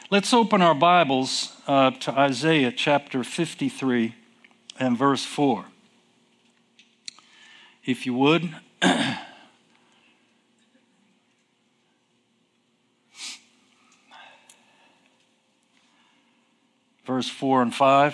Let's open our Bibles to Isaiah chapter 53 and verse 4. If you would. Verse 4 and 5.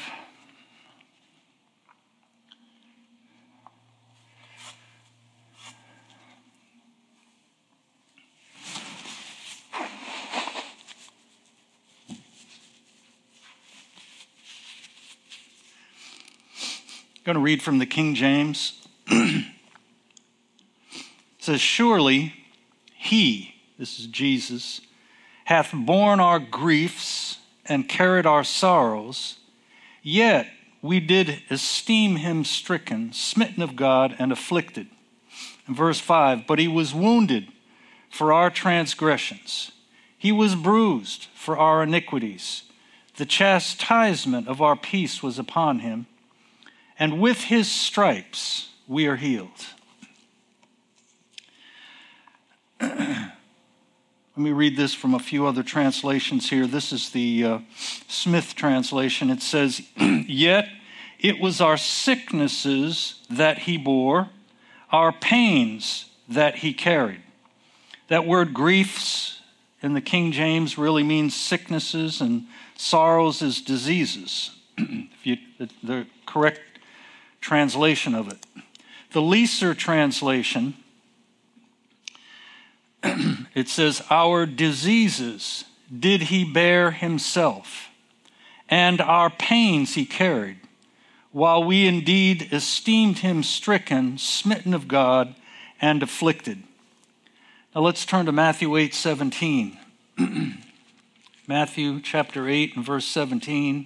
I'm going to read from the King James. It says, "Surely he," this is Jesus, "hath borne our griefs and carried our sorrows, yet we did esteem him stricken, smitten of God, and afflicted." In verse 5, "But he was wounded for our transgressions. He was bruised for our iniquities. The chastisement of our peace was upon him, and with his stripes we are healed." Let me read this from a few other translations here. This is the Smith translation. It says, "Yet it was our sicknesses that he bore, our pains that he carried." That word griefs in the King James really means sicknesses, and sorrows is diseases. The correct translation of it. The Leeser translation, it says, "Our diseases did he bear himself, and our pains he carried, while we indeed esteemed him stricken, smitten of God, and afflicted." Now let's turn to Matthew 8:17. Matthew chapter 8 and verse 17.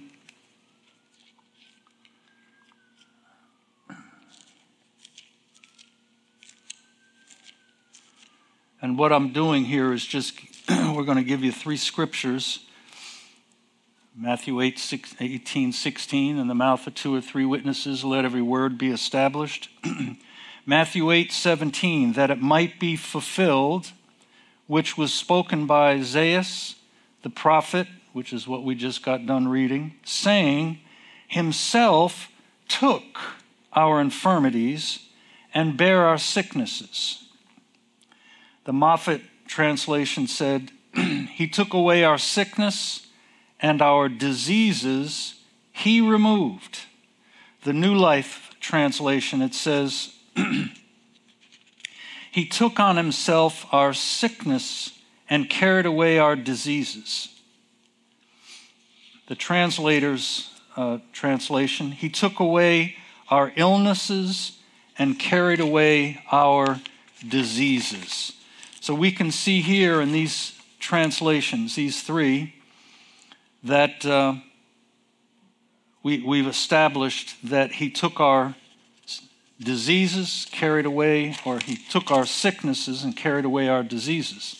And what I'm doing here is just, we're going to give you three scriptures. Matthew 18:16, "In the mouth of two or three witnesses, let every word be established." Matthew 8:17, "That it might be fulfilled, which was spoken by Isaiah the prophet," which is what we just got done reading, "saying, himself took our infirmities and bare our sicknesses." The Moffat translation said, "He took away our sickness and our diseases he removed." The New Life translation, it says, "He took on himself our sickness and carried away our diseases." The translator's translation, "He took away our illnesses and carried away our diseases." So we can see here in these translations, these three, that we've established that he took our diseases, carried away, or he took our sicknesses and carried away our diseases.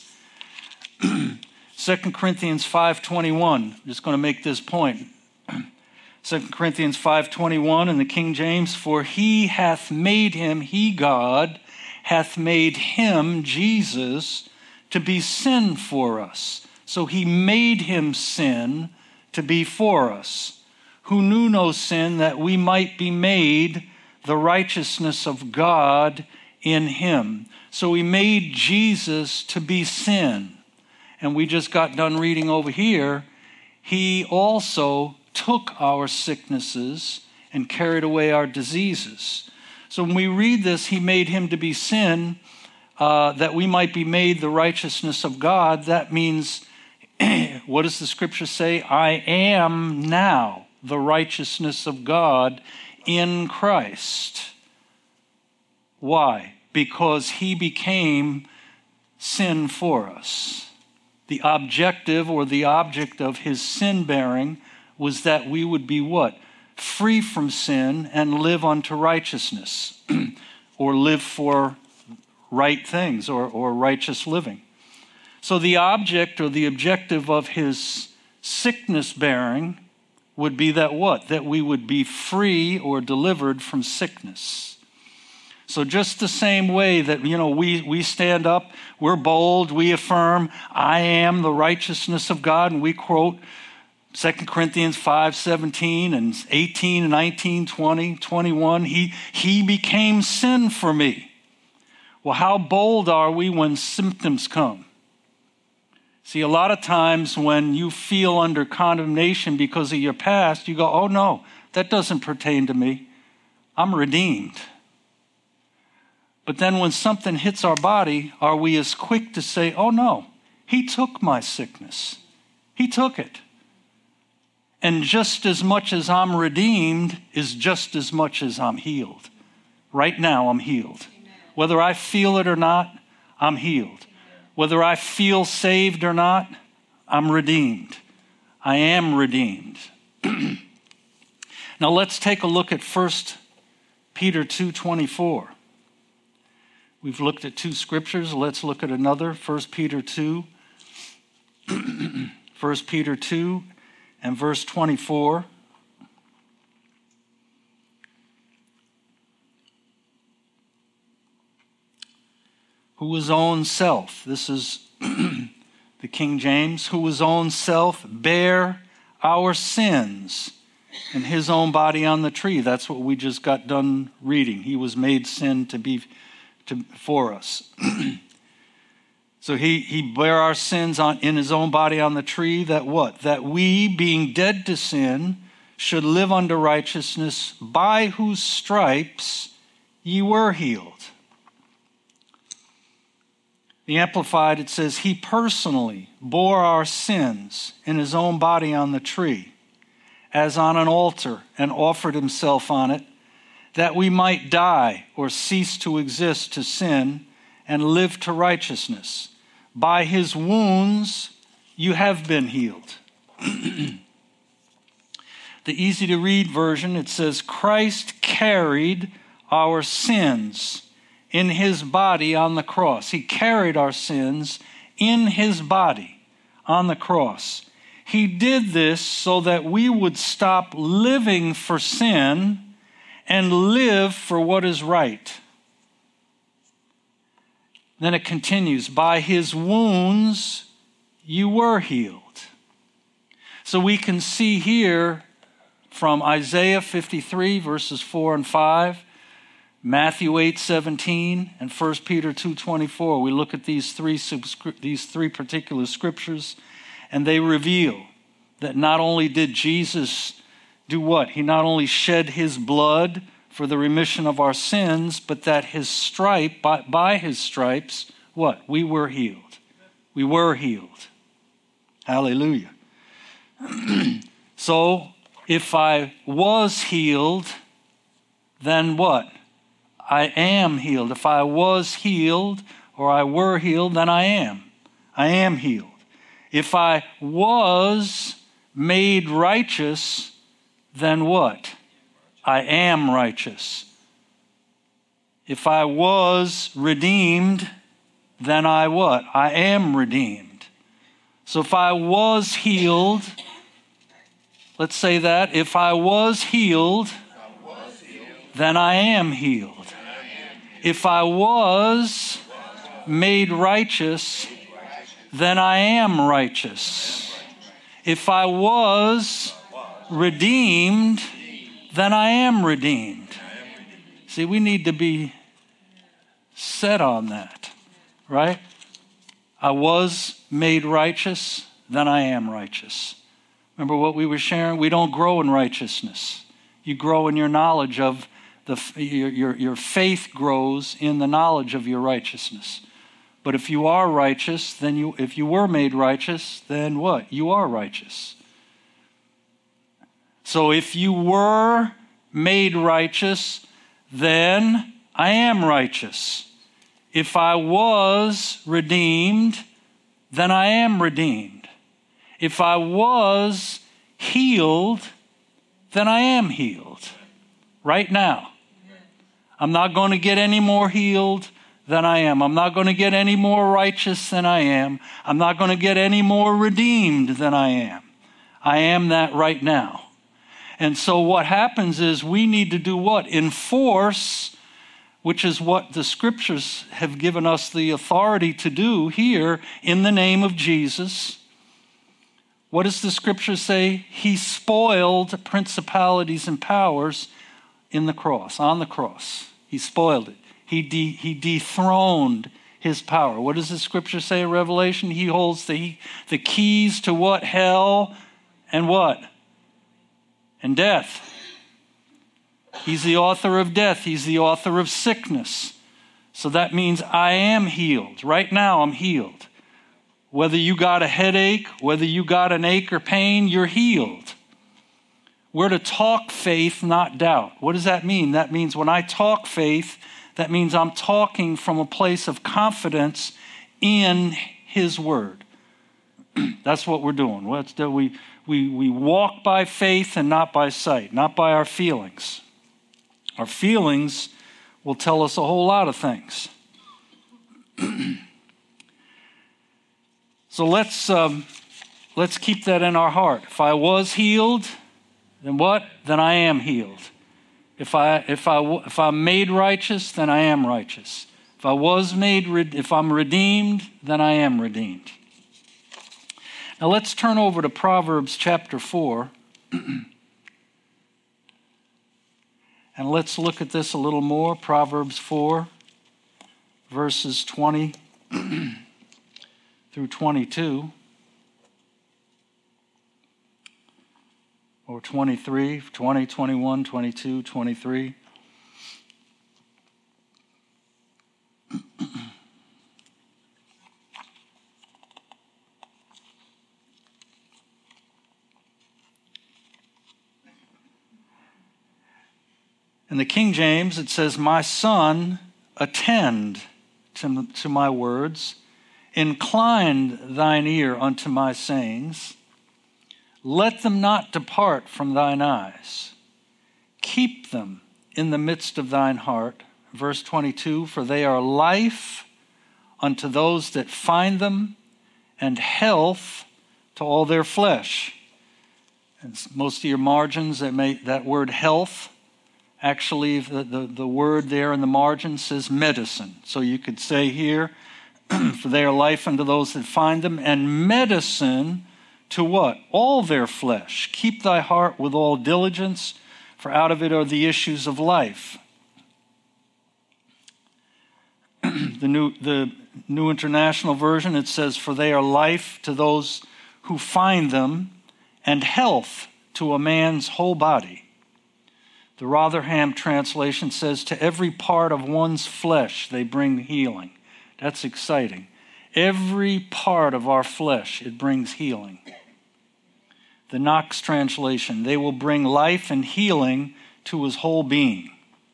2 Corinthians 5:21, I'm just going to make this point. 2 Corinthians 5:21 in the King James, "For he hath made him," he, God, "hath made him," Jesus, "to be sin for us." So he made him sin to be for us, "who knew no sin, that we might be made the righteousness of God in him." So he made Jesus to be sin. And we just got done reading over here, he also took our sicknesses and carried away our diseases. So when we read this, he made him to be sin, that we might be made the righteousness of God. That means, what does the scripture say? I am now the righteousness of God in Christ. Why? Because he became sin for us. The objective or the object of his sin bearing was that we would be what? Free from sin and live unto righteousness, or live for right things, or righteous living. So the object or the objective of his sickness bearing would be that what? That we would be free or delivered from sickness. So just the same way that, we stand up, we're bold, we affirm, I am the righteousness of God, and we quote 2 Corinthians 5:17 and 18, 19, 20, 21, he became sin for me. Well, how bold are we when symptoms come? See, a lot of times when you feel under condemnation because of your past, you go, oh no, that doesn't pertain to me. I'm redeemed. But then when something hits our body, are we as quick to say, oh no, he took my sickness. He took it. And just as much as I'm redeemed is just as much as I'm healed. Right now, I'm healed. Amen. Whether I feel it or not, I'm healed. Amen. Whether I feel saved or not, I'm redeemed. I am redeemed. Now let's take a look at 1 Peter 2:24. We've looked at two scriptures. Let's look at another, 1 Peter 2. 1 Peter 2 and verse 24. Who his own self, this is the King James, who his own self bare our sins in his own body on the tree. That's what we just got done reading. He was made sin for us. So he bare our sins in his own body on the tree, that what? That we, being dead to sin, should live unto righteousness, by whose stripes ye were healed. The Amplified, it says, he personally bore our sins in his own body on the tree, as on an altar, and offered himself on it, that we might die or cease to exist to sin and live to righteousness. By his wounds you have been healed. The easy to read version, it says, Christ carried our sins in his body on the cross. He carried our sins in his body on the cross. He did this so that we would stop living for sin and live for what is right. Then it continues, by his wounds you were healed. So we can see here from Isaiah 53 verses 4 and 5, Matthew 8:17, and 1 Peter 2:24. We look at these three particular scriptures, and they reveal that not only did Jesus do what? He not only shed his blood for the remission of our sins, but that by his stripes, what? We were healed. We were healed. Hallelujah. So, if I was healed, then what? I am healed. If I was healed or I were healed, then I am. I am healed. If I was made righteous, then what? I am righteous. If I was redeemed, then I what? I am redeemed. So if I was healed, let's say that. If I was healed, then I am healed. If I was made righteous, then I am righteous. If I was redeemed, then I am redeemed. See, we need to be set on that, right? I was made righteous, then I am righteous. Remember what we were sharing? We don't grow in righteousness. You grow in your knowledge of your faith grows in the knowledge of your righteousness. But if you are righteous, then if you were made righteous, then what? You are righteous. So if you were made righteous, then I am righteous. If I was redeemed, then I am redeemed. If I was healed, then I am healed. Right now. I'm not going to get any more healed than I am. I'm not going to get any more righteous than I am. I'm not going to get any more redeemed than I am. I am that right now. And so what happens is we need to do what? Enforce which is what the scriptures have given us the authority to do here in the name of Jesus. What does the scripture say? He spoiled principalities and powers on the cross. He spoiled it. He dethroned his power. What does the scripture say in Revelation? He holds the keys to what? Hell and what? And death. He's the author of death. He's the author of sickness. So that means I am healed. Right now I'm healed. Whether you got a headache, whether you got an ache or pain, you're healed. We're to talk faith, not doubt. What does that mean? That means when I talk faith, that means I'm talking from a place of confidence in his word. That's what we're doing. We walk by faith and not by sight, not by our feelings. Our feelings will tell us a whole lot of things. So let's keep that in our heart. If I was healed, then what? Then I am healed. If I'm made righteous, then I am righteous. If I'm redeemed, then I am redeemed. Now let's turn over to Proverbs chapter 4. And let's look at this a little more. Proverbs 4, verses 20 through 22. Or 23, 20, 21, 22, 23. In the King James, it says, "My son, attend to my words. Incline thine ear unto my sayings. Let them not depart from thine eyes. Keep them in the midst of thine heart." Verse 22, "For they are life unto those that find them, and health to all their flesh." And most of your margins, that word health, actually the word there in the margin says medicine. So you could say here, "For they are life unto those that find them, and medicine to what? All their flesh. Keep thy heart with all diligence, for out of it are the issues of life." The New International Version, it says, "For they are life to those who find them, and health to a man's whole body." The Rotherham translation says, "To every part of one's flesh they bring healing." That's exciting. Every part of our flesh, it brings healing. The Knox translation, "They will bring life and healing to his whole being."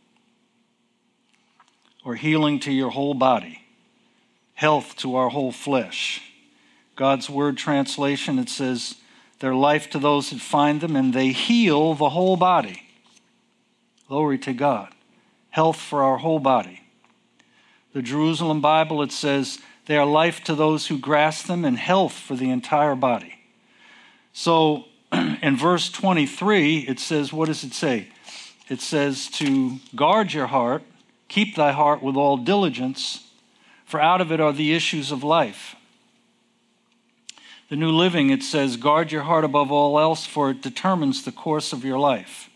Or healing to your whole body. Health to our whole flesh. God's Word translation, it says, "They're life to those that find them, and they heal the whole body." Glory to God. Health for our whole body. The Jerusalem Bible, it says, "They are life to those who grasp them, and health for the entire body." So in verse 23, it says, what does it say? It says to guard your heart, keep thy heart with all diligence, for out of it are the issues of life. The New Living, it says, guard your heart above all else, for it determines the course of your life.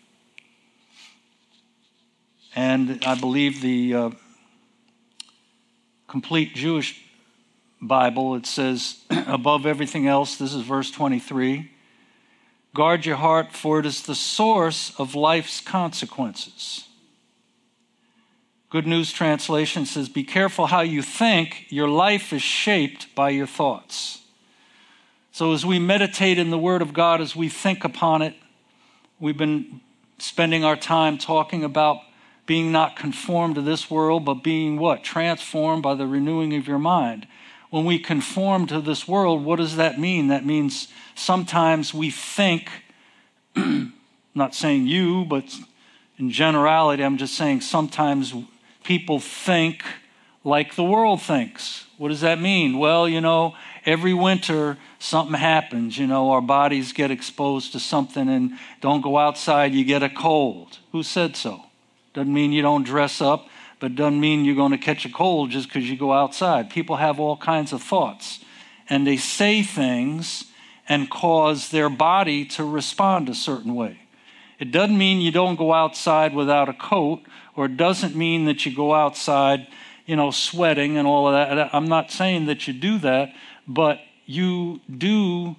And I believe the Complete Jewish Bible, it says, above everything else, this is verse 23, guard your heart, for it is the source of life's consequences. Good News Translation says, be careful how you think. Your life is shaped by your thoughts. So as we meditate in the Word of God, as we think upon it, we've been spending our time talking about being not conformed to this world, but being what? Transformed by the renewing of your mind. When we conform to this world, what does that mean? That means sometimes we think, not saying you, but in generality, I'm just saying sometimes people think like the world thinks. What does that mean? Well, every winter something happens. Our bodies get exposed to something, and don't go outside, you get a cold. Who said so? Doesn't mean you don't dress up. but doesn't mean you're going to catch a cold just because you go outside. People have all kinds of thoughts, and they say things and cause their body to respond a certain way. It doesn't mean you don't go outside without a coat, or it doesn't mean that you go outside, sweating and all of that. I'm not saying that you do that, but you do,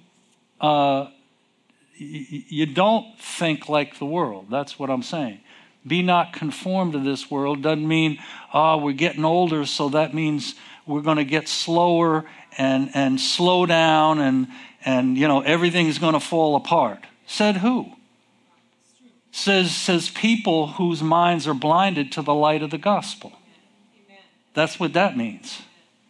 you don't think like the world. That's what I'm saying. Be not conformed to this world doesn't mean, we're getting older, so that means we're going to get slower and slow down and everything's going to fall apart. Said who? Says people whose minds are blinded to the light of the gospel. That's what that means.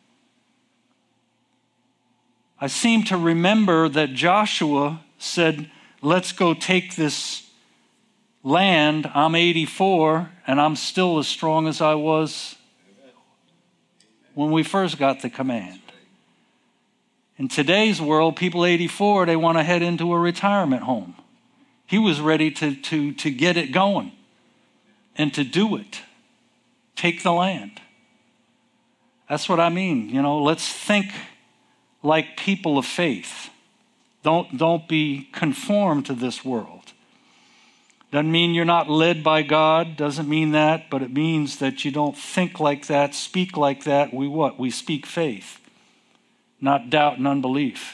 I seem to remember that Joshua said, let's go take this land. I'm 84 and I'm still as strong as I was when we first got the command. In today's world, people 84, they want to head into a retirement home. He was ready to get it going and to do it. Take the land. That's what I mean. Let's think like people of faith. Don't be conformed to this world. Doesn't mean you're not led by God. Doesn't mean that, but it means that you don't think like that, speak like that. We speak faith, not doubt and unbelief.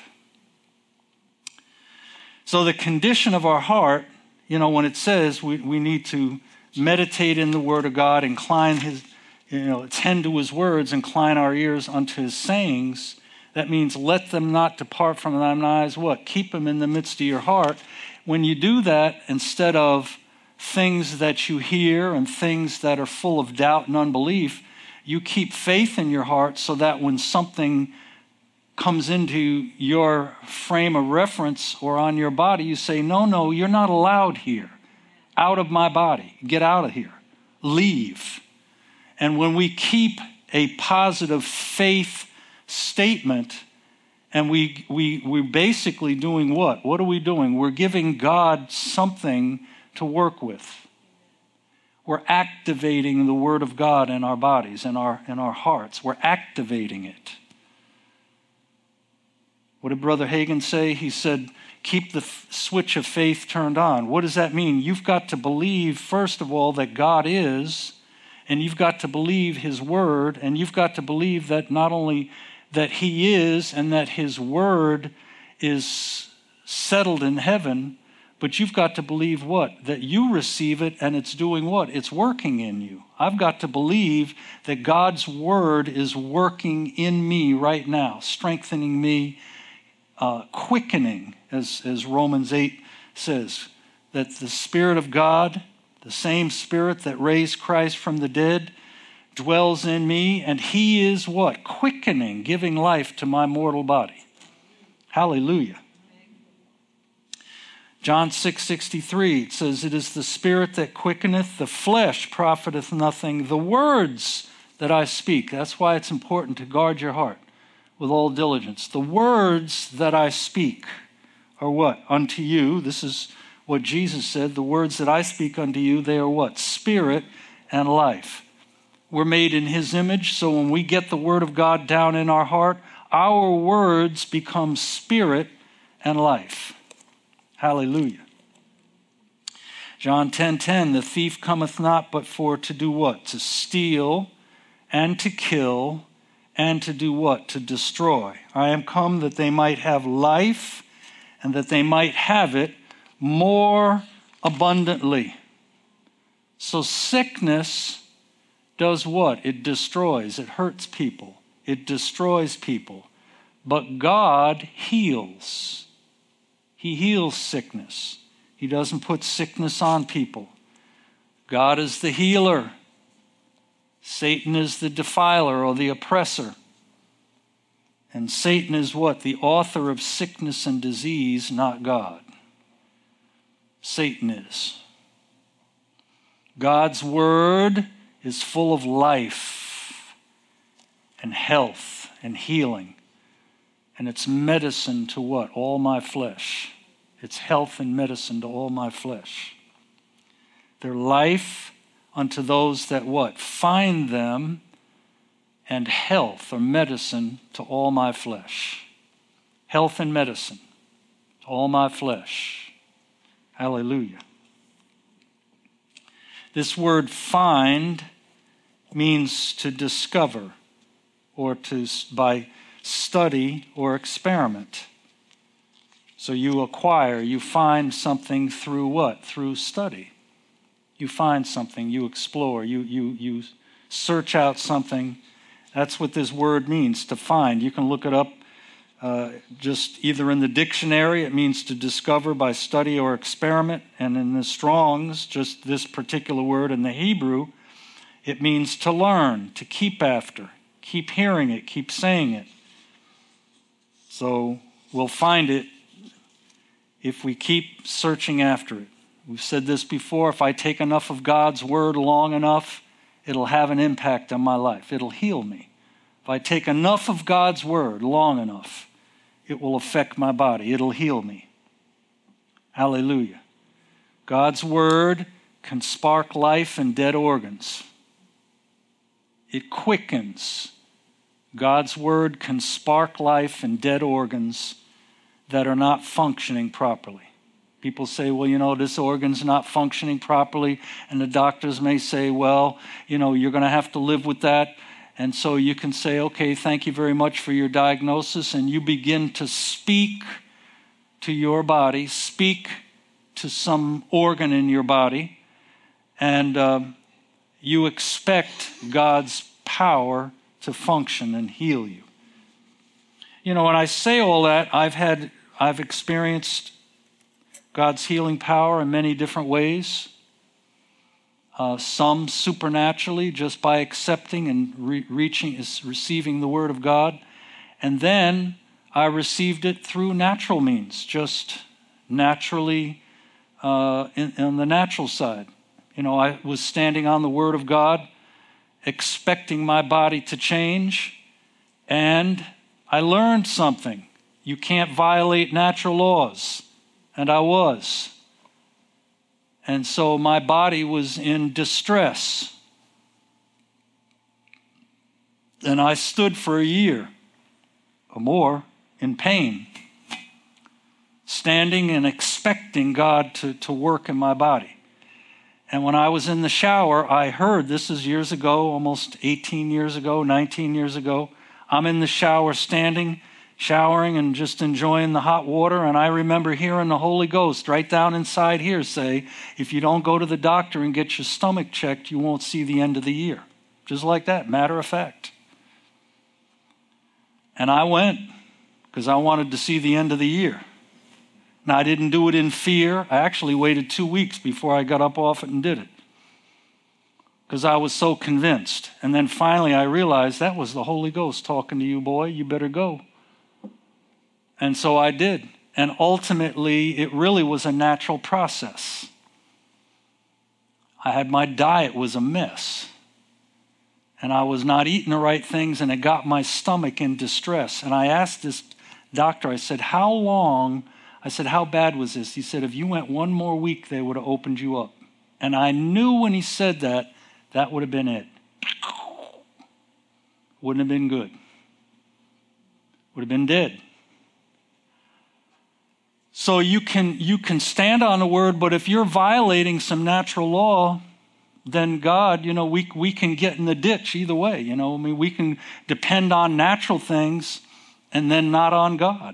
So the condition of our heart, when it says we need to meditate in the Word of God, incline attend to His words, incline our ears unto His sayings, that means let them not depart from thine eyes. What? Keep them in the midst of your heart. When you do that, instead of things that you hear and things that are full of doubt and unbelief, you keep faith in your heart so that when something comes into your frame of reference or on your body, you say, no, you're not allowed here. Out of my body. Get out of here. Leave. And when we keep a positive faith statement, and we're basically doing what? What are we doing? We're giving God something to work with. We're activating the Word of God in our bodies, in our hearts. We're activating it. What did Brother Hagin say? He said, keep the switch of faith turned on. What does that mean? You've got to believe, first of all, that God is, and you've got to believe His Word, and you've got to believe that not only that He is and that His Word is settled in heaven, but you've got to believe what? That you receive it and it's doing what? It's working in you. I've got to believe that God's Word is working in me right now, strengthening me, quickening, as Romans 8 says, that the Spirit of God, the same Spirit that raised Christ from the dead, dwells in me, and He is what? Quickening, giving life to my mortal body. Hallelujah. John 6:63, it says, it is the Spirit that quickeneth, the flesh profiteth nothing. The words that I speak, that's why it's important to guard your heart with all diligence. The words that I speak are what? Unto you. This is what Jesus said. The words that I speak unto you, they are what? Spirit and life. We're made in His image, so when we get the Word of God down in our heart, our words become spirit and life. Hallelujah. John 10:10, the thief cometh not but for to do what? To steal and to kill and to do what? To destroy. I am come that they might have life and that they might have it more abundantly. So sickness does what? It destroys. It hurts people. It destroys people. But God heals. He heals sickness. He doesn't put sickness on people. God is the healer. Satan is the defiler or the oppressor. And Satan is what? The author of sickness and disease, not God. Satan is. God's Word is full of life and health and healing. And it's medicine to what? All my flesh. It's health and medicine to all my flesh. They're life unto those that what? Find them, and health or medicine to all my flesh. Health and medicine to all my flesh. Hallelujah. This word find means to discover or to by study or experiment. So you acquire, you find something through what? Through study. You find something, you explore, you search out something. That's what this word means, to find. You can look it up just either in the dictionary, it means to discover by study or experiment, and in the Strong's, just this particular word in the Hebrew, it means to learn, to keep after, keep hearing it, keep saying it. So we'll find it if we keep searching after it. We've said this before, if I take enough of God's word long enough, it'll have an impact on my life. It'll heal me. If I take enough of God's word long enough, it will affect my body. It'll heal me. Hallelujah. God's word can spark life in dead organs. It quickens. God's word can spark life in dead organs that are not functioning properly. People say, well, this organ's not functioning properly, and the doctors may say, well, you're going to have to live with that. And so you can say, okay, thank you very much for your diagnosis, and you begin to speak to your body, speak to some organ in your body, and you expect God's power to function and heal you. When I say all that, I've experienced God's healing power in many different ways. Some supernaturally, just by accepting and receiving the Word of God. And then I received it through natural means, just naturally in the natural side. I was standing on the Word of God, expecting my body to change, and I learned something. You can't violate natural laws. And I was. And so my body was in distress. And I stood for a year or more in pain, standing and expecting God to work in my body. And when I was in the shower, I heard, this is years ago, almost 18 years ago, 19 years ago, I'm in the shower standing, showering and just enjoying the hot water, and I remember hearing the Holy Ghost right down inside here say, if you don't go to the doctor and get your stomach checked, you won't see the end of the year. Just like that, matter of fact. And I went because I wanted to see the end of the year. Now, I didn't do it in fear. I actually waited 2 weeks before I got up off it and did it because I was so convinced. And then finally I realized that was the Holy Ghost talking to you, boy. You better go. And so I did. And ultimately, it really was a natural process. My diet was a mess. And I was not eating the right things, and it got my stomach in distress. And I asked this doctor, I said, how long? I said, how bad was this? He said, if you went one more week, they would have opened you up. And I knew when he said that, that would have been it. Wouldn't have been good. Would have been dead. So you can stand on the word, but if you're violating some natural law, then God, we can get in the ditch either way. We can depend on natural things and then not on God.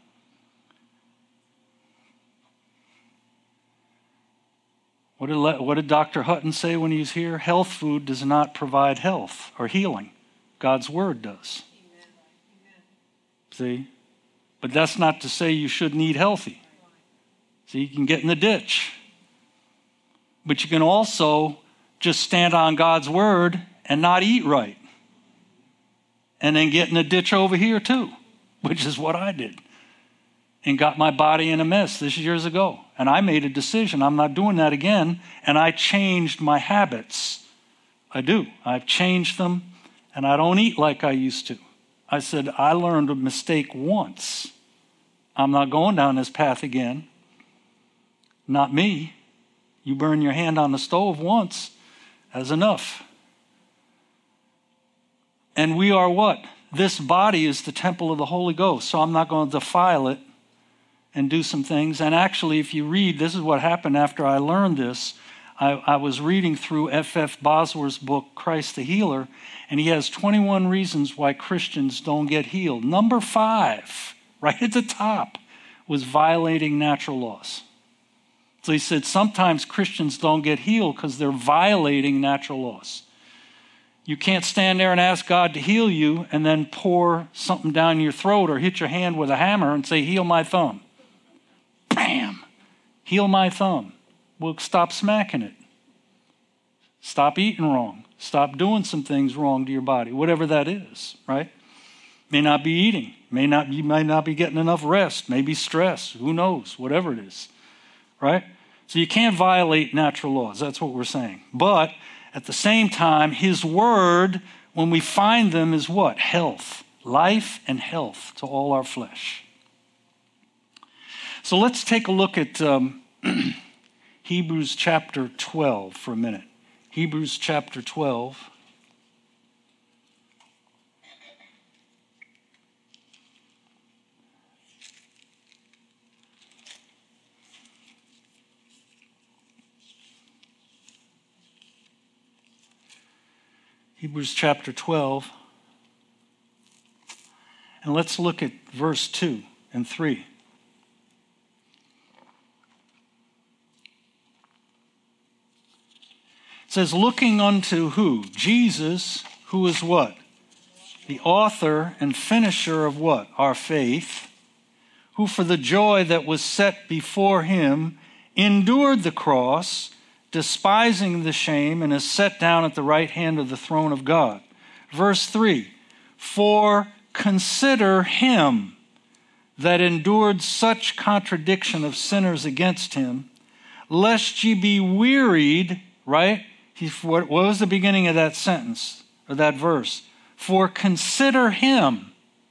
What did Dr. Hutton say when he was here? Health food does not provide health or healing. God's word does. Amen. See? But that's not to say you shouldn't eat healthy. See, you can get in the ditch. But you can also just stand on God's word and not eat right. And then get in a ditch over here too, which is what I did. And got my body in a mess this years ago. And I made a decision. I'm not doing that again. And I changed my habits. I do. I've changed them. And I don't eat like I used to. I said, I learned a mistake once. I'm not going down this path again. Not me. You burn your hand on the stove once. has enough. And we are what? This body is the temple of the Holy Ghost, so I'm not going to defile it and do some things. And actually, if you read, this is what happened after I learned this. I was reading through F.F. Bosworth's book, Christ the Healer, and he has 21 reasons why Christians don't get healed. Number 5, right at the top, was violating natural laws. So he said sometimes Christians don't get healed because they're violating natural laws. You can't stand there and ask God to heal you and then pour something down your throat or hit your hand with a hammer and say, heal my thumb. Bam! Heal my thumb. Well, stop smacking it. Stop eating wrong. Stop doing some things wrong to your body, whatever that is, right? May not be eating. You may not be getting enough rest. Maybe stress. Who knows? Whatever it is, right? So you can't violate natural laws. That's what we're saying. But at the same time, his word, when we find them, is what? Health. Life and health to all our flesh. So let's take a look at Hebrews chapter 12 for a minute. Hebrews chapter 12. Hebrews chapter 12. And let's look at verse 2 and 3. It says, looking unto who? Jesus, who is what? The author and finisher of what? Our faith, who for the joy that was set before him endured the cross, despising the shame, and is set down at the right hand of the throne of God. Verse 3, for consider him that endured such contradiction of sinners against him, lest ye be wearied, right? What was the beginning of that sentence, or that verse? For consider him.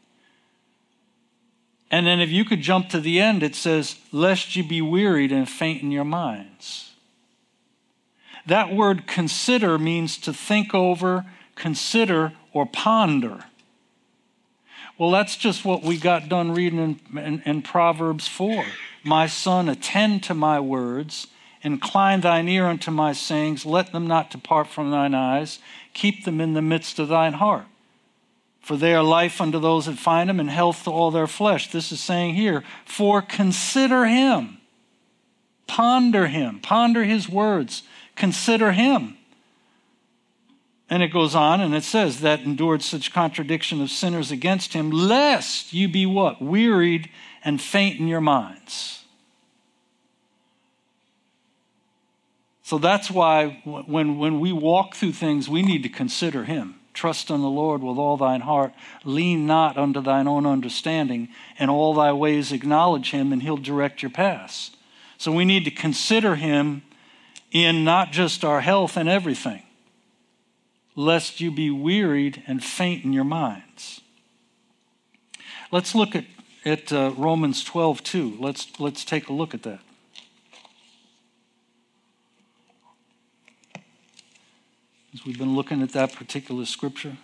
And then if you could jump to the end, it says, lest ye be wearied and faint in your minds. That word consider means to think over, consider, or ponder. Well, that's just what we got done reading in Proverbs 4. My son, attend to my words, incline thine ear unto my sayings, let them not depart from thine eyes, keep them in the midst of thine heart. For they are life unto those that find them, and health to all their flesh. This is saying here, for consider him, ponder his words, consider him. And it goes on, and it says, that endured such contradiction of sinners against him, lest you be what? Wearied and faint in your minds. So that's why when we walk through things, we need to consider him. Trust in the Lord with all thine heart. Lean not unto thine own understanding. In all thy ways acknowledge him, and he'll direct your paths. So we need to consider him in not just our health and everything, lest you be wearied and faint in your minds. Let's look at Romans 12:2. Let's take a look at that. As we've been looking at that particular scripture.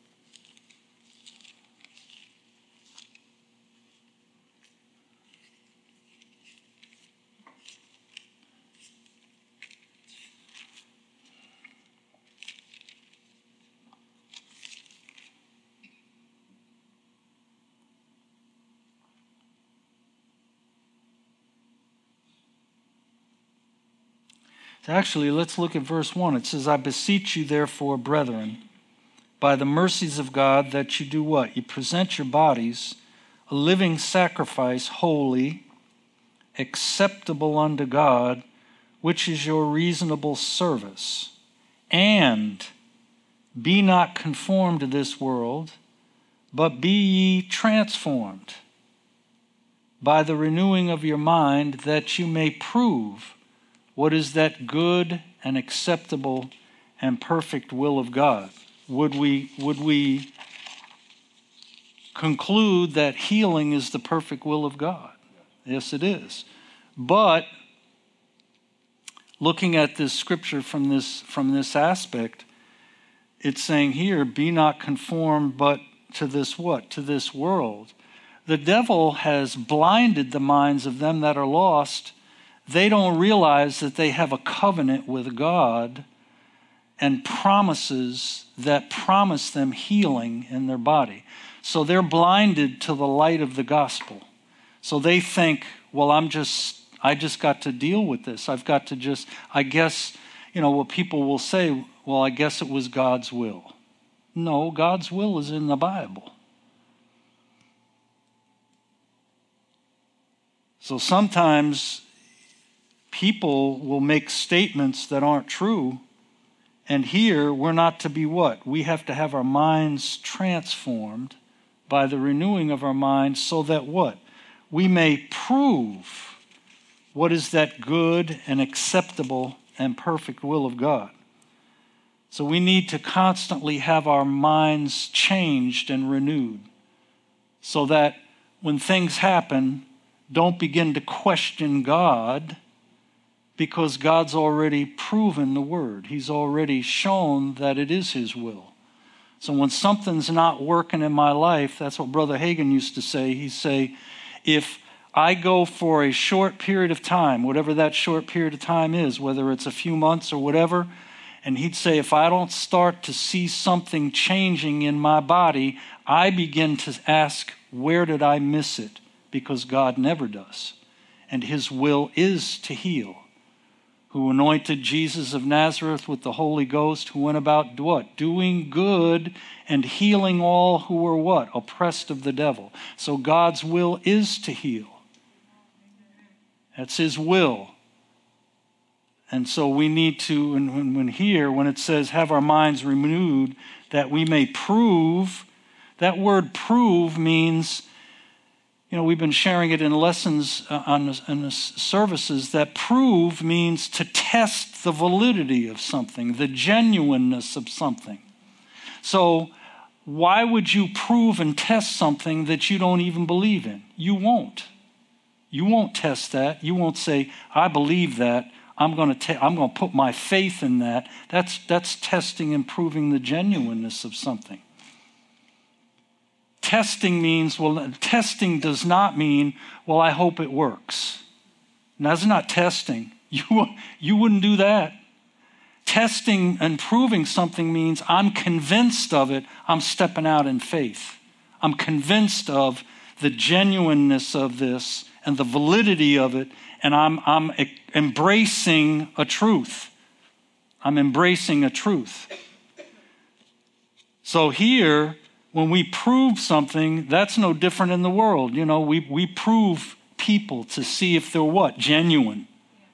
Actually, let's look at verse 1. It says, I beseech you, therefore, brethren, by the mercies of God, that you do what? You present your bodies a living sacrifice, holy, acceptable unto God, which is your reasonable service. And be not conformed to this world, but be ye transformed by the renewing of your mind, that you may prove what is that good and acceptable and perfect will of God. Would we conclude that healing is the perfect will of God? Yes, it is. But looking at this scripture from this aspect, it's saying here, be not conformed, but to this what? To this world. The devil has blinded the minds of them that are lost. They don't realize that they have a covenant with God and promises that promise them healing in their body. So they're blinded to the light of the gospel. So they think, well, I just got to deal with this. I've got to just, I guess, what people will say, well, I guess it was God's will. No, God's will is in the Bible. So sometimes people will make statements that aren't true. And here, we're not to be what? We have to have our minds transformed by the renewing of our minds so that what? We may prove what is that good and acceptable and perfect will of God. So we need to constantly have our minds changed and renewed so that when things happen, don't begin to question God, because God's already proven the word. He's already shown that it is his will. So when something's not working in my life, that's what Brother Hagin used to say. He'd say, if I go for a short period of time, whatever that short period of time is, whether it's a few months or whatever, and he'd say, if I don't start to see something changing in my body, I begin to ask, where did I miss it? Because God never does. And his will is to heal. Who anointed Jesus of Nazareth with the Holy Ghost, who went about what? Doing good and healing all who were what? Oppressed of the devil. So God's will is to heal. That's his will. And so we need to, and when it says have our minds renewed, that we may prove, that word prove means, we've been sharing it in lessons in the services, that prove means to test the validity of something, the genuineness of something. So why would you prove and test something that you don't even believe in? You won't. You won't test that. You won't say, I believe that. I'm going to put my faith in that. That's testing and proving the genuineness of something. Testing does not mean, well, I hope it works. Now, that's not testing. You wouldn't do that. Testing and proving something means I'm convinced of it. I'm stepping out in faith. I'm convinced of the genuineness of this and the validity of it, and I'm embracing a truth. I'm embracing a truth. So here, when we prove something, that's no different in the world. We prove people to see if they're what? Genuine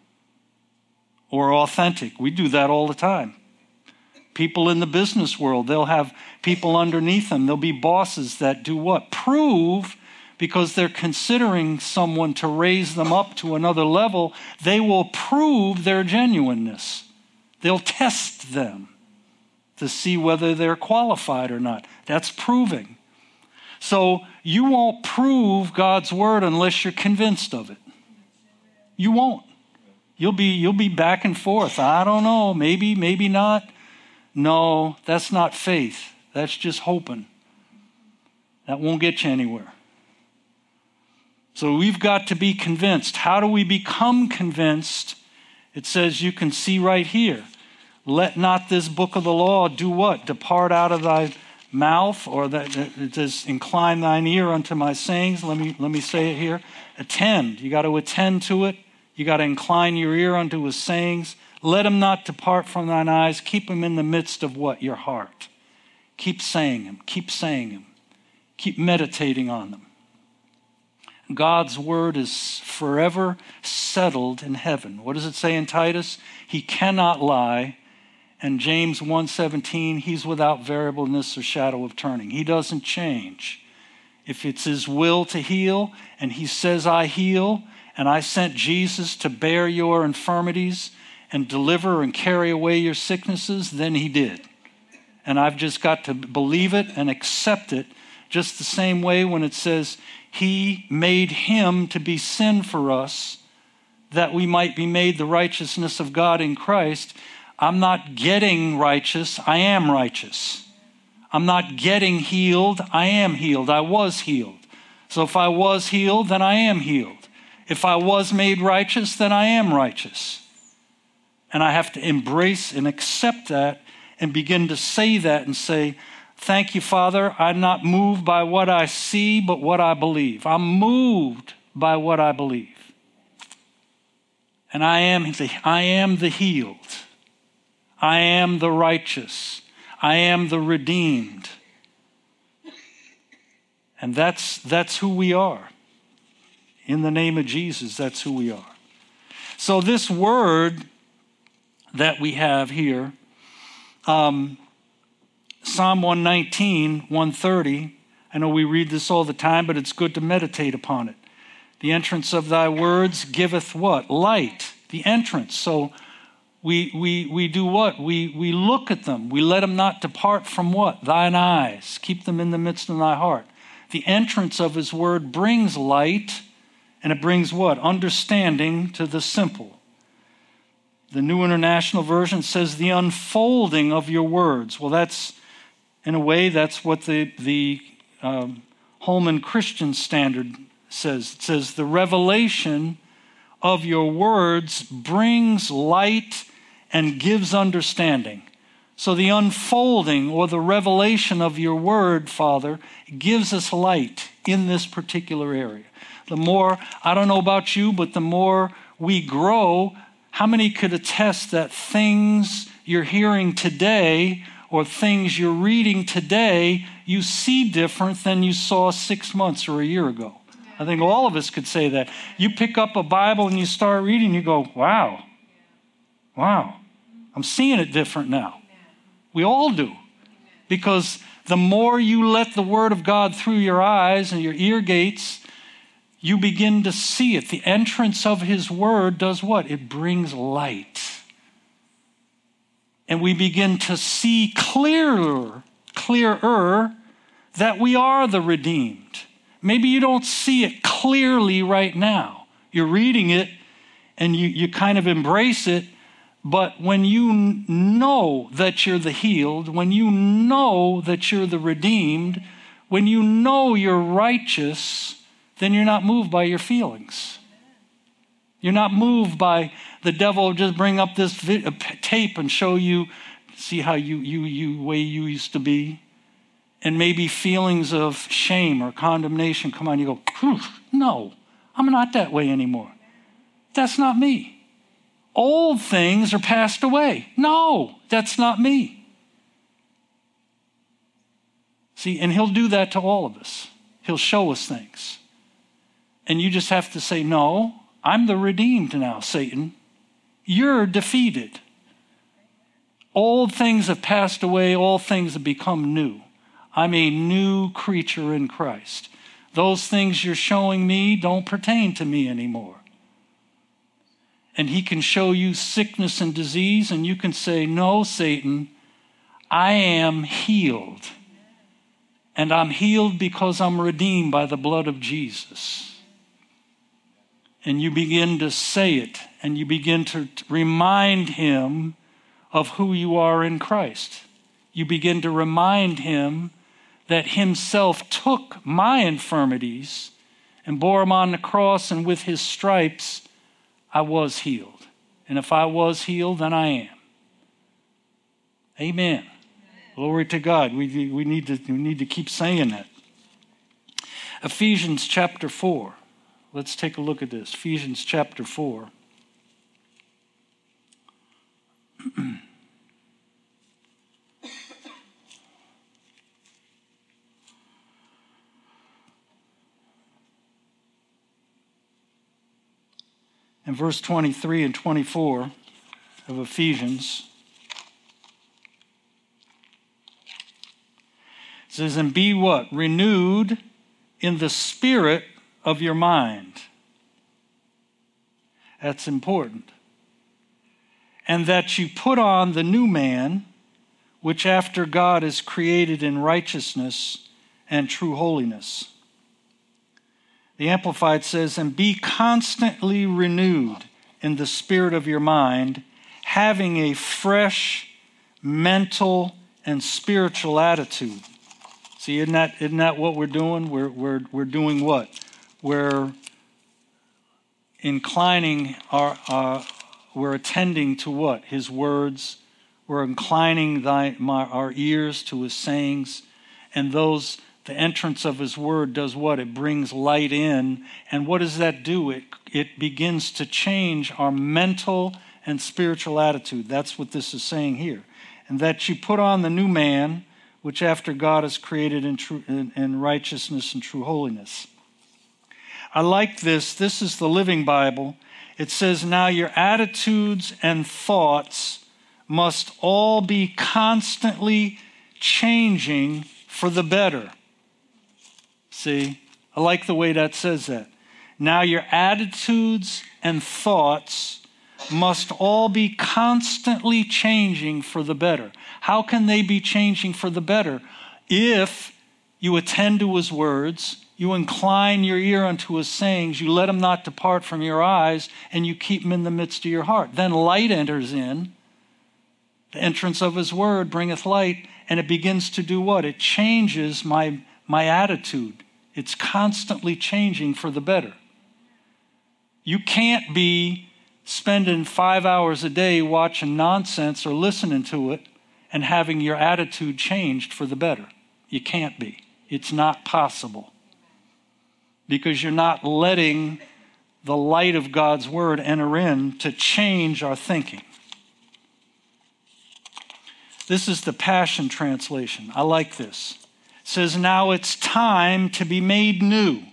or authentic. We do that all the time. People in the business world, they'll have people underneath them. There'll be bosses that do what? Prove, because they're considering someone to raise them up to another level. They will prove their genuineness. They'll test them to see whether they're qualified or not. That's proving. So you won't prove God's word unless you're convinced of it. You won't. You'll be back and forth. I don't know, maybe not. No, that's not faith. That's just hoping. That won't get you anywhere. So we've got to be convinced. How do we become convinced? It says, you can see right here. Let not this book of the law do what? Depart out of thy mouth, or that it says, incline thine ear unto my sayings. Let me say it here. Attend. You got to attend to it. You got to incline your ear unto his sayings. Let him not depart from thine eyes. Keep him in the midst of what? Your heart. Keep saying him. Keep saying him. Keep meditating on them. God's word is forever settled in heaven. What does it say in Titus? He cannot lie. And James 1:17, he's without variableness or shadow of turning. He doesn't change. If it's his will to heal, and he says, I heal, and I sent Jesus to bear your infirmities and deliver and carry away your sicknesses, then he did. And I've just got to believe it and accept it, just the same way when it says he made him to be sin for us, that we might be made the righteousness of God in Christ. I'm not getting righteous, I am righteous. I'm not getting healed, I am healed. I was healed. So if I was healed, then I am healed. If I was made righteous, then I am righteous. And I have to embrace and accept that and begin to say that and say, thank you, Father. I'm not moved by what I see, but what I believe. I'm moved by what I believe. And I am the healed. I am the righteous. I am the redeemed. And that's who we are. In the name of Jesus, that's who we are. So this word that we have here, Psalm 119, 130, I know we read this all the time, but it's good to meditate upon it. The entrance of thy words giveth what? Light. The entrance. So we do what? We look at them. We let them not depart from what? Thine eyes. Keep them in the midst of thy heart. The entrance of his word brings light, and it brings what? Understanding to the simple. The New International Version says the unfolding of your words. Well, that's, in a way, that's what the Holman Christian Standard says. It says the revelation of your words brings light and gives understanding. So the unfolding or the revelation of your word, Father, gives us light in this particular area. The more, I don't know about you, but the more we grow, how many could attest that things you're hearing today or things you're reading today, you see different than you saw 6 months or a year ago? I think all of us could say that. You pick up a Bible and you start reading, you go, wow, I'm seeing it different now. We all do. Because the more you let the Word of God through your eyes and your ear gates, you begin to see it. The entrance of his word does what? It brings light. And we begin to see clearer that we are the redeemed. Maybe you don't see it clearly right now. You're reading it and you kind of embrace it, but when you know that you're the healed, when you know that you're the redeemed, when you know you're righteous, then you're not moved by your feelings. You're not moved by the devil just bring up this tape and show you, see how you way you used to be. And maybe feelings of shame or condemnation come on. You go, no, I'm not that way anymore. That's not me. Old things are passed away. No, that's not me. See, and he'll do that to all of us. He'll show us things. And you just have to say, no, I'm the redeemed now, Satan. You're defeated. Old things have passed away. All things have become new. I'm a new creature in Christ. Those things you're showing me don't pertain to me anymore. And he can show you sickness and disease, and you can say, no, Satan, I am healed. And I'm healed because I'm redeemed by the blood of Jesus. And you begin to say it, and you begin to remind him of who you are in Christ. You begin to remind him that himself took my infirmities and bore them on the cross, and with his stripes, I was healed. And if I was healed, then I am. Amen. Glory to God. We need to keep saying that. Ephesians chapter 4. Let's take a look at this. Ephesians chapter 4. In verse 23 and 24 of Ephesians, it says, and be what? Renewed in the spirit of your mind. That's important. And that you put on the new man, which after God is created in righteousness and true holiness. The Amplified says, and be constantly renewed in the spirit of your mind, having a fresh mental and spiritual attitude. See, isn't that what we're doing? We're doing what? We're inclining we're attending to what? His words. We're inclining our ears to his sayings. And the entrance of his word does what? It brings light in. And what does that do? It begins to change our mental and spiritual attitude. That's what this is saying here. And that you put on the new man, which after God is created in righteousness and true holiness. I like this. This is the Living Bible. It says, now your attitudes and thoughts must all be constantly changing for the better. See, I like the way that says that. Now your attitudes and thoughts must all be constantly changing for the better. How can they be changing for the better? If you attend to his words, you incline your ear unto his sayings, you let him not depart from your eyes, and you keep him in the midst of your heart. Then light enters in. The entrance of his word bringeth light, and it begins to do what? It changes my attitude. It's constantly changing for the better. You can't be spending 5 hours a day watching nonsense or listening to it and having your attitude changed for the better. You can't be. It's not possible. Because you're not letting the light of God's word enter in to change our thinking. This is the Passion Translation. I like this. It says, now it's time to be made new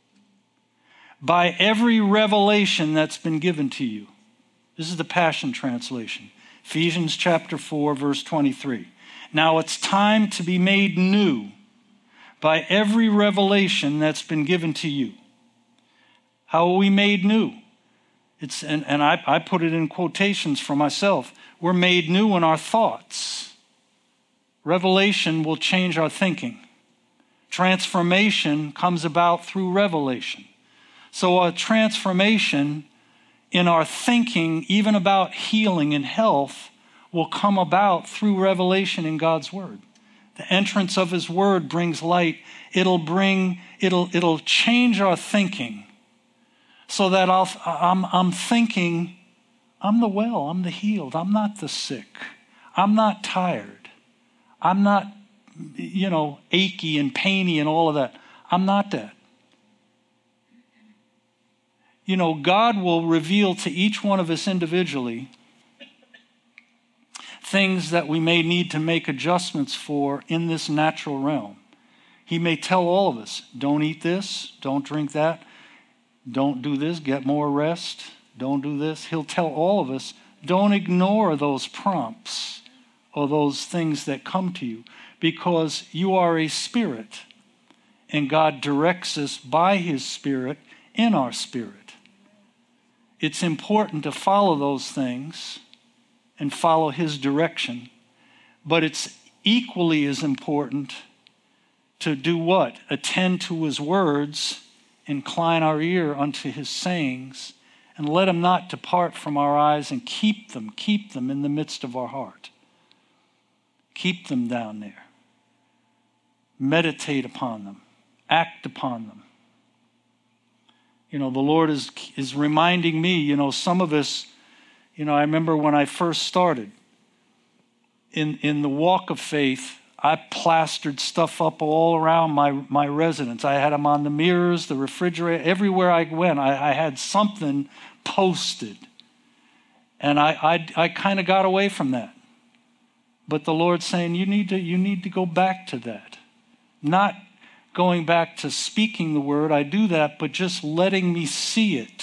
by every revelation that's been given to you. This is the Passion Translation. Ephesians chapter 4, verse 23. Now it's time to be made new by every revelation that's been given to you. How are we made new? And I put it in quotations for myself. We're made new in our thoughts. Revelation will change our thinking. Transformation comes about through revelation. So a transformation in our thinking, even about healing and health, will come about through revelation in God's word. The entrance of his word brings light. It'll change our thinking so that I'm thinking, I'm the well, I'm the healed, I'm not the sick, I'm not tired, I'm not, achy and painy and all of that. I'm not that. God will reveal to each one of us individually things that we may need to make adjustments for in this natural realm. He may tell all of us, don't eat this, don't drink that, don't do this, get more rest, don't do this. He'll tell all of us, don't ignore those prompts or those things that come to you, because you are a spirit, and God directs us by his spirit in our spirit. It's important to follow those things and follow his direction. But it's equally as important to do what? Attend to his words, incline our ear unto his sayings, and let them not depart from our eyes, and keep them in the midst of our heart. Keep them down there. Meditate upon them. Act upon them. The Lord is reminding me, some of us, I remember when I first started in the walk of faith, I plastered stuff up all around my residence. I had them on the mirrors, the refrigerator, everywhere I went, I had something posted. And I kind of got away from that. But the Lord's saying, you need to go back to that. Not going back to speaking the word, I do that, but just letting me see it.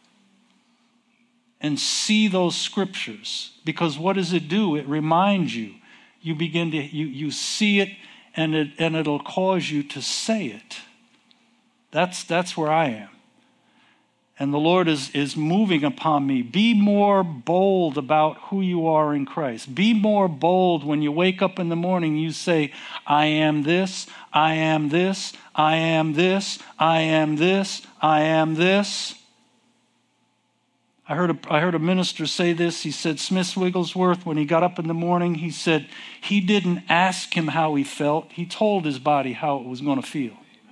And see those scriptures. Because what does it do? It reminds you. You begin to, you see it, and it'll cause you to say it. That's where I am. And the Lord is moving upon me. Be more bold about who you are in Christ. Be more bold when you wake up in the morning. You say, I am this, I am this, I am this, I am this, I am this. I heard a minister say this. He said, Smith Wigglesworth, when he got up in the morning, he said he didn't ask him how he felt. He told his body how it was going to feel.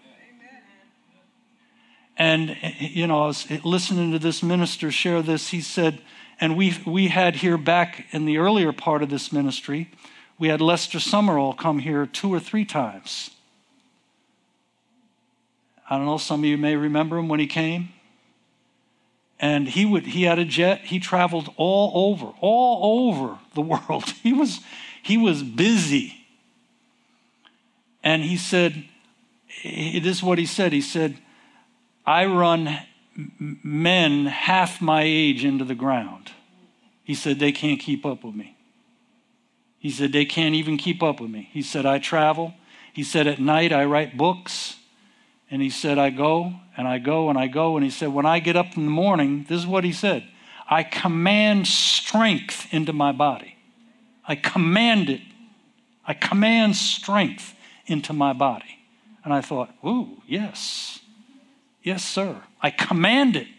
And, I was listening to this minister share this. He said, and we had here back in the earlier part of this ministry, we had Lester Summerall come here 2 or 3 times. I don't know, some of you may remember him when he came. And he had a jet. He traveled all over the world. He was busy. And he said, this is what he said. He said, I run men half my age into the ground. He said, they can't keep up with me. He said, they can't even keep up with me. He said, I travel. He said, at night I write books. And he said, I go and I go and I go. And he said, when I get up in the morning, this is what he said, I command strength into my body. I command it. I command strength into my body. And I thought, ooh, yes. Yes, sir. I command it.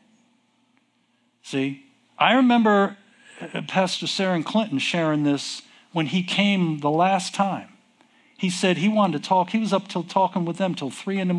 See, I remember Pastor Sarah Clinton sharing this when he came the last time. He said he wanted to talk. He was up till talking with them till 3 a.m,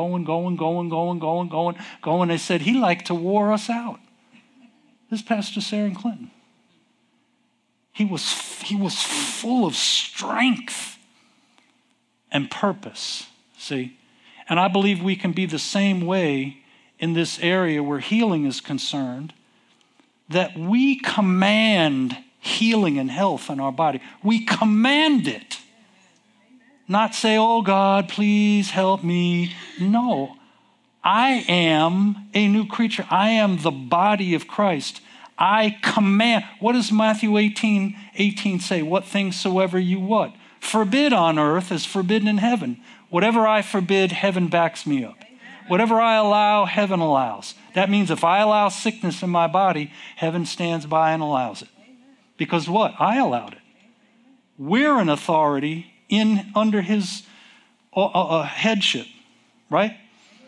going. They said he liked to wore us out. This is Pastor Sarah Clinton. He was full of strength and purpose. See, and I believe we can be the same way in this area where healing is concerned. That we command healing and health in our body. We command it. Not say, oh God, please help me. No, I am a new creature. I am the body of Christ. I command. What does Matthew 18:18 say? What things soever you what? Forbid on earth is forbidden in heaven. Whatever I forbid, heaven backs me up. Whatever I allow, heaven allows. That means if I allow sickness in my body, heaven stands by and allows it. Because what? I allowed it. We're an authority under his headship, right?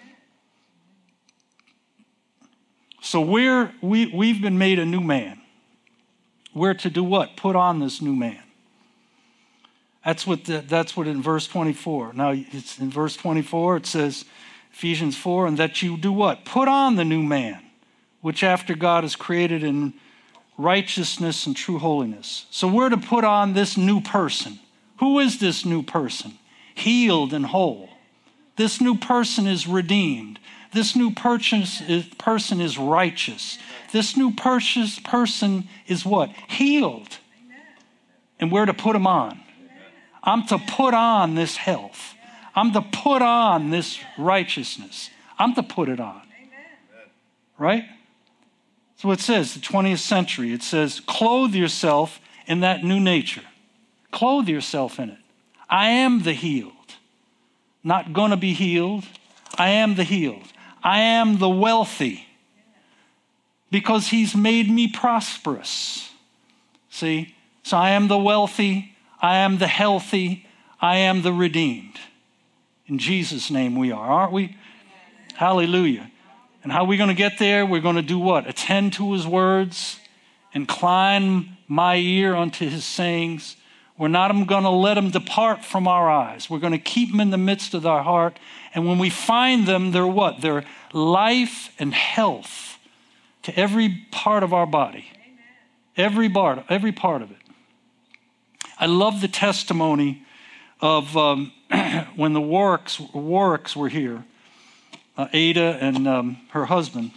So we've been made a new man. We're to do what? Put on this new man. That's what in verse 24. Now it's in verse 24. It says, Ephesians 4, and that you do what? Put on the new man, which after God is created in righteousness and true holiness. So we're to put on this new person. Who is this new person? Healed and whole. This new person is redeemed. This new person is righteous. This new person is what? Healed. And we're to put him on. I'm to put on this health. I'm to put on this righteousness. I'm to put it on. Right? So it says, the 20th century, it says, clothe yourself in that new nature. Clothe yourself in it. I am the healed. Not going to be healed. I am the healed. I am the wealthy. Because he's made me prosperous. See? So I am the wealthy. I am the healthy. I am the redeemed. In Jesus' name we are, aren't we? Hallelujah. And how are we going to get there? We're going to do what? Attend to his words. Incline my ear unto his sayings. We're not going to let them depart from our eyes. We're going to keep them in the midst of our heart. And when we find them, they're what? They're life and health to every part of our body. Every part of it. I love the testimony of when the Warwicks were here. Ada and her husband,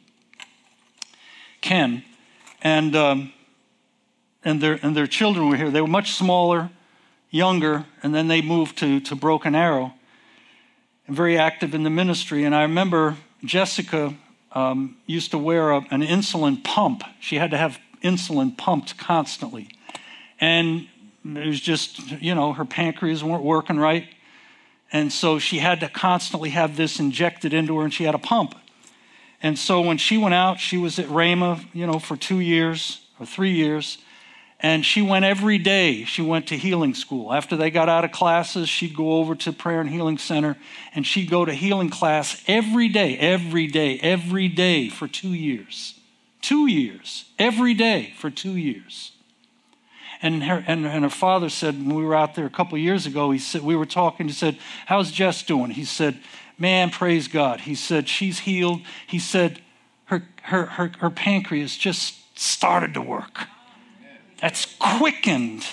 Ken, and their children were here. They were much smaller, younger, and then they moved to Broken Arrow and very active in the ministry. And I remember Jessica used to wear an insulin pump. She had to have insulin pumped constantly. And it was just, her pancreas weren't working right. And so she had to constantly have this injected into her, and she had a pump. And so when she went out, she was at Rhema, for 2 years or 3 years. And she went every day. She went to healing school. After they got out of classes, she'd go over to Prayer and Healing Center, and she'd go to healing class every day for 2 years. 2 years, every day for 2 years. And her father said, when we were out there a couple of years ago, he said, we were talking, he said, how's Jess doing? He said, man, praise God. He said, she's healed. He said, her pancreas just started to work. That's quickened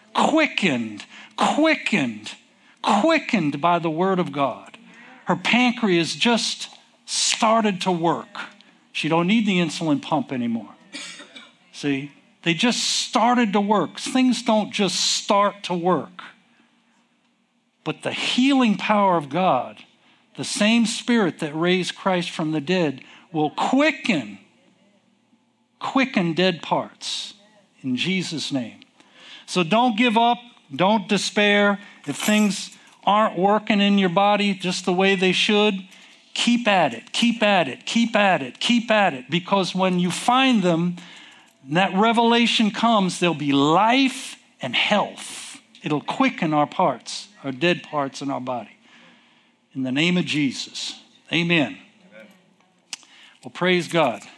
by the word of God. Her pancreas just started to work. She don't need the insulin pump anymore. See? They just started to work. Things don't just start to work. But the healing power of God, the same Spirit that raised Christ from the dead, will quicken dead parts in Jesus' name. So don't give up. Don't despair. If things aren't working in your body just the way they should, keep at it. Because when you find them, that revelation comes, there'll be life and health. It'll quicken our parts, our dead parts in our body. In the name of Jesus. Amen. Well, praise God.